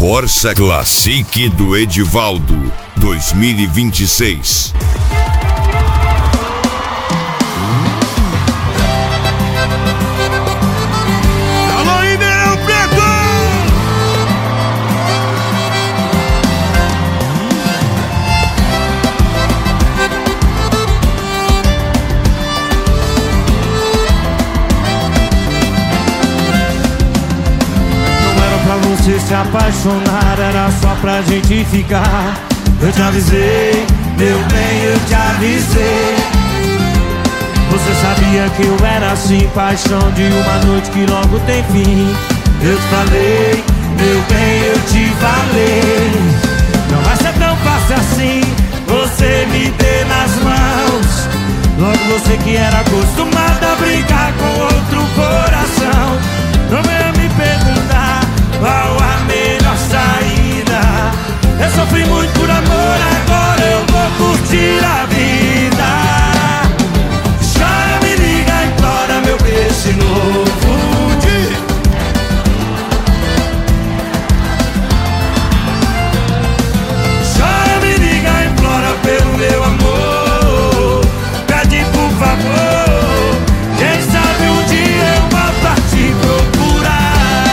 Corsa Classic do Edivaldo 2026. Alô, Ribeirão Preto! Você se apaixonar, era só pra gente ficar. Eu te avisei, meu bem, eu te avisei. Você sabia que eu era assim, paixão de uma noite que logo tem fim. Eu te falei, meu bem, eu te falei. Não vai ser tão fácil assim, você me dê nas mãos. Logo você que era acostumada a brincar com outro coração. Não venha me perguntar qual a melhor saída. Eu sofri muito por amor, agora eu vou curtir a vida. Chora, me liga, implora meu beijo novo. Chora, me liga, implora pelo meu amor. Pede por favor, quem sabe um dia eu volto a te procurar.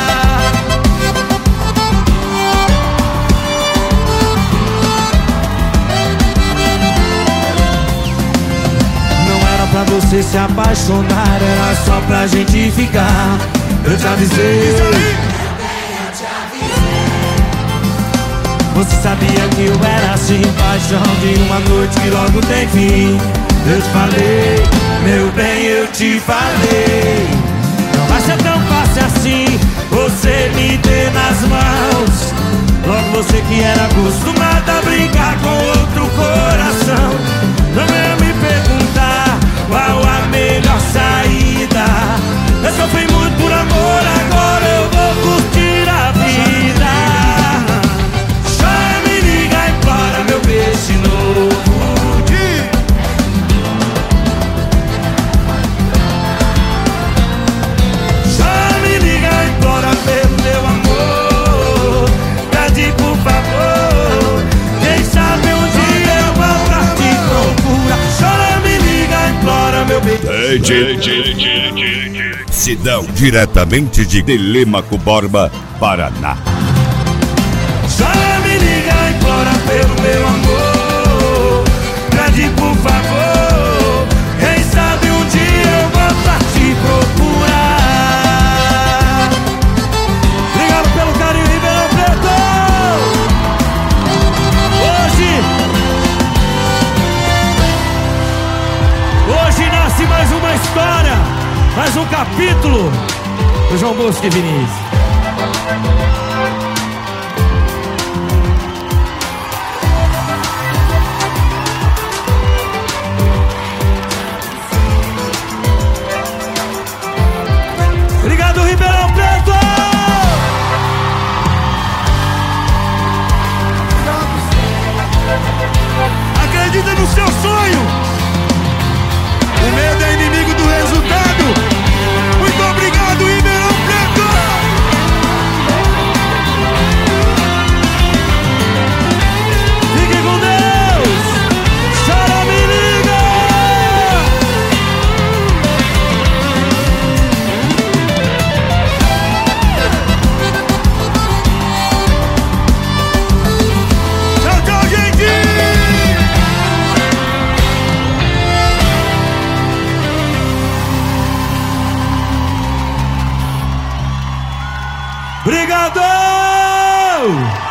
Pra você se apaixonar, era só pra gente ficar. Eu te avisei. Você sabia que eu era assim, paixão de uma noite que logo tem fim. Eu te falei, meu bem, eu te falei. Não vai ser tão fácil assim, você me dê nas mãos. Logo você que era acostumada a brincar com outro coração. Não venha me perguntar qual a melhor saída. Eu sofri muito por amor, agora eu vou curtir a vida. Chora, me liga, implora meu beijo novo. Chora, me liga, implora pelo meu amor. Pede por favor, quem sabe um dia eu volto a te procurar. Chora, me liga, implora meu beijo. Sidão, diretamente de Telêmaco Borba, Paraná. Chora, me liga, implora pelo meu amor. Pede por favor, quem sabe um dia eu volto a te procurar. Obrigado pelo carinho, Ribeirão Preto. Hoje nasce mais uma história, mais um capítulo do João Bosco e Vinícius. Obrigado, Ribeirão Preto! Acredita no seu sonho! O medo é inimigo do resultado. Muito obrigado, Ribeirão Preto! Fique com Deus! Chora, me liga! Tchau, tchau, gente! Obrigado!